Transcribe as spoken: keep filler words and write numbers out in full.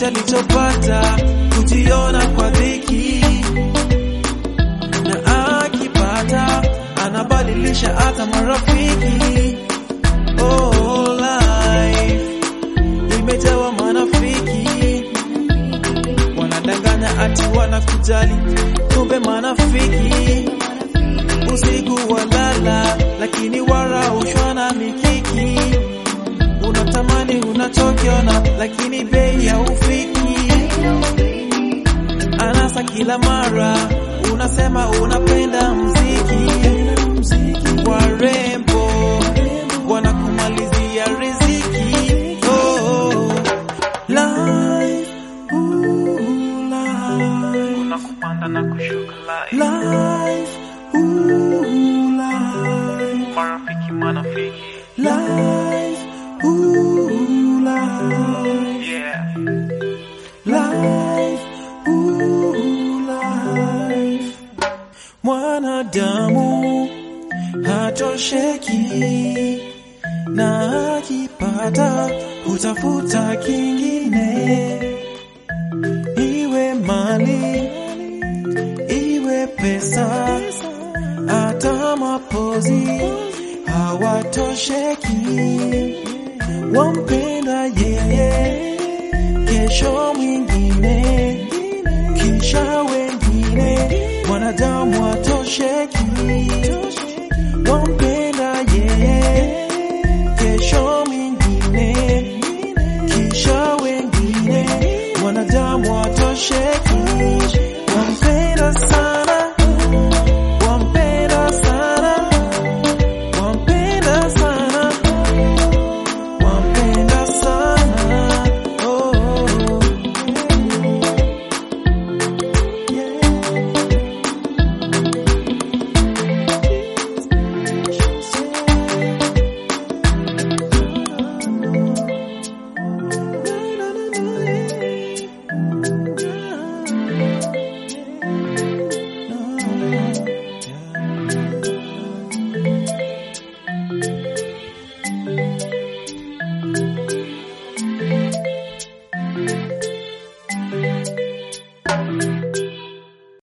chochote alichopata kujiona kwa dhiki, na akipata anabadilisha hata marafiki. Oh, life imejawa manafiki, wanadanganya ati wanakujali, kumbe manafiki. Usiku walala, lakini waraushwa na mikiki. Unatamani unachokiona, lakini bei haufiki. Anasa kila mara, unasema unapenda mziki. Warembo wanakumalizia riziki. Oh, life, ooh, life. Unakupanda na kushuka life. Life, ooh, life. Marafiki manafiki. Life, ooh, life. Yeah. Life, ooh, life. Mwanadamu hatosheki, na akipata kutafuta kingine. Iwe mali, iwe pesa, hata mapozi hawatosheki. Wampenda yeye, kesho mwingine, kisha wengine. Mwanadamu hatosheki. Wampenda yeye, kesho mwingine, kisha wengine. Mwanadamu hatosheki.